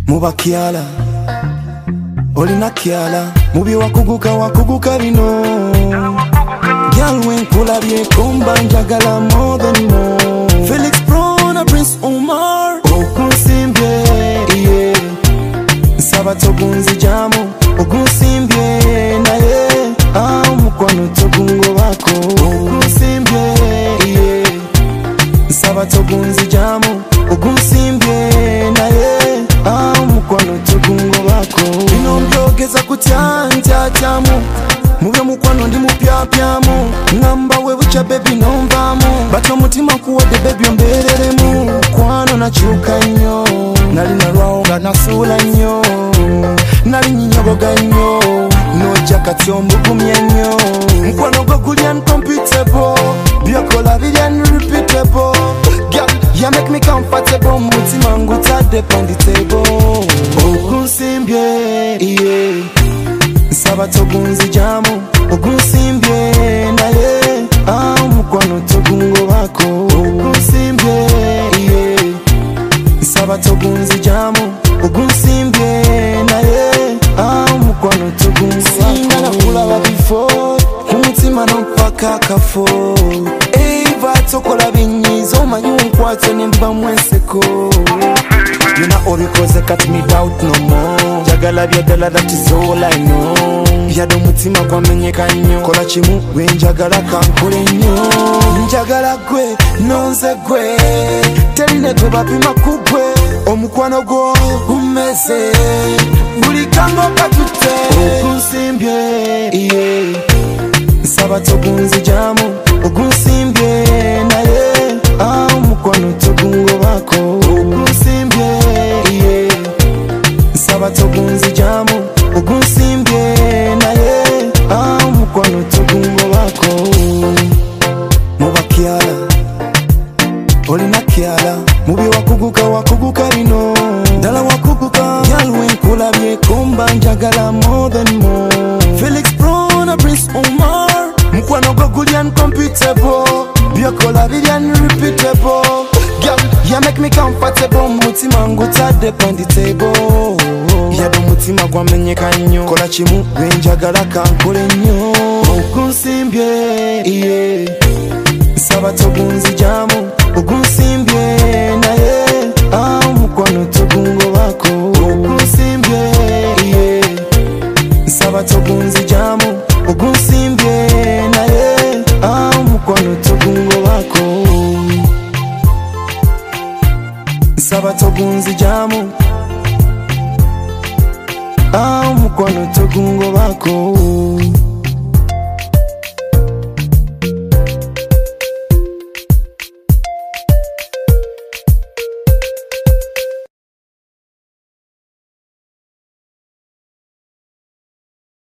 Muba kiala Olina kiala Mubi wakuguka bino Girl when kulabye kumba njagala more than more Felix Prona Prince Omar Okunsimbye yeah Sabato gunzi jamu Okunsimbye naye Mukwano togungo wako Okunsimbye yeah Sabato gunzi jamu Okunsimbye naye mukwano togungo wako Bino mbyogeza kutyanja tyamu Mubye mukwano ndi mupyapyamu Ngamba we bucha baby nomvamu Bato mutima kuwade baby ombereremu Mukwano nakyuka nnyo Nali nalwawo nga nasula nnyo Nali nyinyoboga nnyo Nojja kati ombugumya nnyo Mukwano gwo guli uncomputable Byokola biri unrepeatable You make me comfortable, mutima ngutade on the table. Okunsimbye, yeah. Sabato gunzi jamu, okunsimbye naye. Mukwano togungo wako. Okunsimbye, yeah. Sabato gunzi jamu, okunsimbye naye. Mukwano togungo wako. Singala kulaba before, kumutima nompaka kafo. Tokola binyizo manyu nkwate nimba mwenseko Yuna obikoze cut me doubt no more Jagala byadala that is all I know Byado mutima kwa menyeka nnyo Kola chimu we njagala kankole nnyo Njagala gwe nonze gwe Teline gwe bapima kugwe Omukwano gwo umeze Buli kango katute Okunsimbye yeah Sabato gunzi jamu Okunsimbye naye mukwano togungo wako Okunsimbye yeah Sabato gunzi jamu Okunsimbye naye mukwano togungo wako Muba kiala Olina kiala Mubi wakuguka bino Dala wakuguka Girl when kulabye kumba njagala more than more Felix Prona Prince Omar Mukwano gwo guli uncomputable Byokola biri unrepeatable Girl, you make me comfortable Mutima ngutade on the table Yado mutima gwa menyeka nnyo Kola chimu we njagala kankole nnyo Okunsimbye, yeah Sabato gunzi jamu Okunsimbye naye mukwano togungo wako Okunsimbye, yeah Sabato gunzi jamu Okunsimbye naye mukwano togungo wako Sabato gunzi jamu mukwano togungo wako